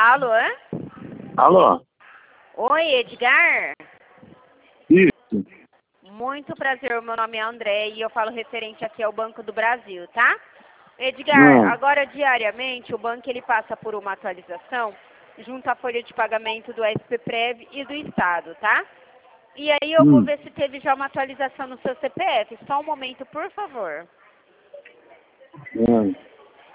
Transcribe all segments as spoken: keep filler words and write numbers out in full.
Alô? Alô? Oi, Edgar? Isso. Muito prazer, meu nome é André e eu falo referente aqui ao Banco do Brasil, tá? Edgar, Não. agora diariamente o banco ele passa por uma atualização junto à folha de pagamento do S P Prev e do Estado, tá? E aí eu vou Hum. ver se teve já uma atualização no seu C P F. Só um momento, por favor. Hum.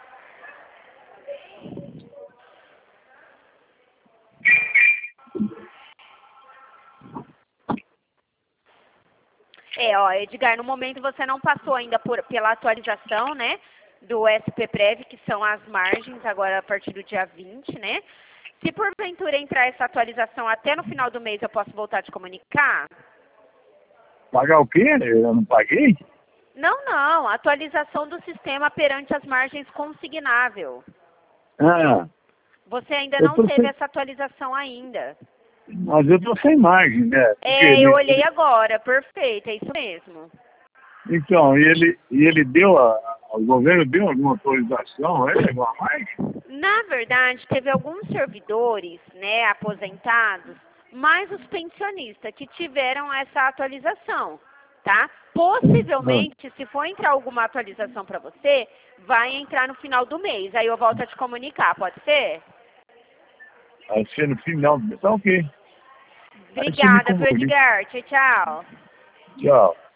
É, ó, Edgar, no momento você não passou ainda por, pela atualização, né, do S P Prev, que são as margens, agora a partir do dia vinte, né? Se porventura entrar essa atualização até no final do mês, eu posso voltar a te comunicar? Pagar o quê? Eu não paguei? Não, não, atualização do sistema perante as margens consignável. Ah, Você ainda eu não tô teve sem... essa atualização ainda. Mas eu tô sem margem, né? Porque É, eu ele... olhei agora, perfeito, é isso mesmo. Então, e ele, e ele deu a... O governo deu alguma autorização, é? Alguma margem? Na verdade, teve alguns servidores, né, aposentados, mais os pensionistas que tiveram essa atualização, tá? Possivelmente, se for entrar alguma atualização para você, vai entrar no final do mês. Aí eu volto a te comunicar, pode ser? Vai ser no final do... Tá ok. Aí você me Obrigada, viu, comunica. Edgar? Tchau, tchau. Tchau.